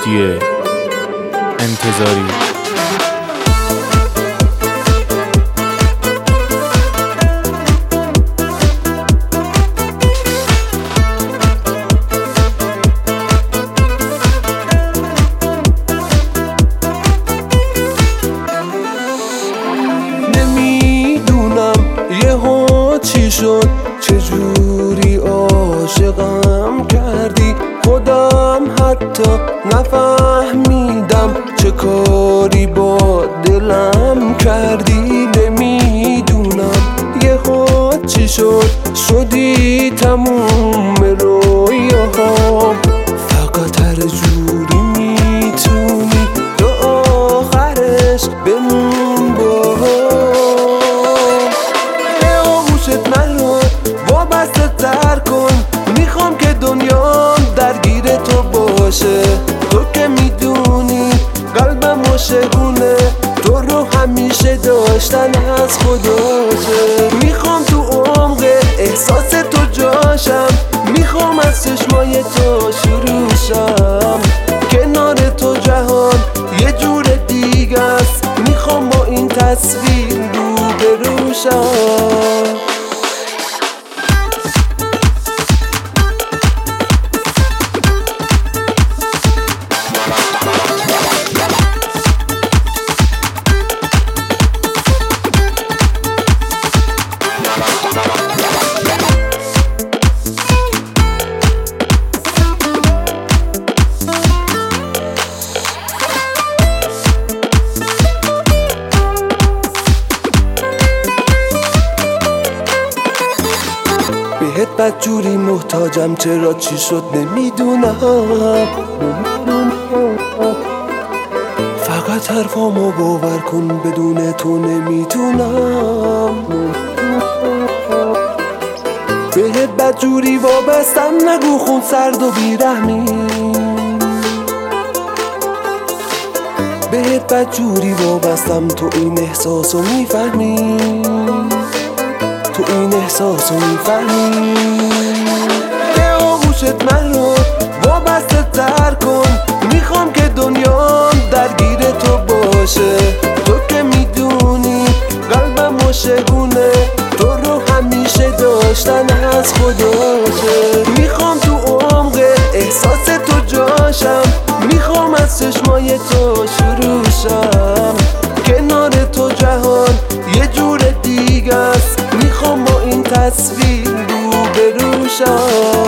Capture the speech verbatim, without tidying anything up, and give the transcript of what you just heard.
مهدی انتظاری. چی شد چجوری عاشقم کردی؟ خودم حتی نفهمیدم چه کاری با دلم کردی. نمیدونم یهو چی شد شدی تموم رویاهام. فقط هر جوری میتونی تا آخرش بمون با من رو وابسته تر کن. میخوام که دنیام درگیر تو باشه. تو که میدونی قلبم عاشقونه تو رو همیشه داشتن از خداشه. میخوام تو عمق احساس تو جاشم. میخوام از چشمای تو شروع شم. کنار تو جهان یه جور دیگه است. میخوام با این تصویر روبرو شم. بهت بدجوری محتاجم. چرا چی شد نمیدونم. فقط حرفامو باور کن بدون تو نمیتونم. بهت بدجوری وابستم. نگو خون سرد و بیرحمی. بهت بدجوری وابستم. تو این احساسو میفهمی. تو این احساسو میفهمی. به آغوشت من رو وابسته تر کن. میخوام که دنیام درگیر تو باشه. تو که میدونی قلبم عاشقونه تو رو همیشه داشتن از خداشه. میخوام تو عمق احساس تو جاشم. میخوام از چشمای تو شروع شم. کنار تو جهان یه جور دیگه است. میخوام با این تصویر روبرو شم.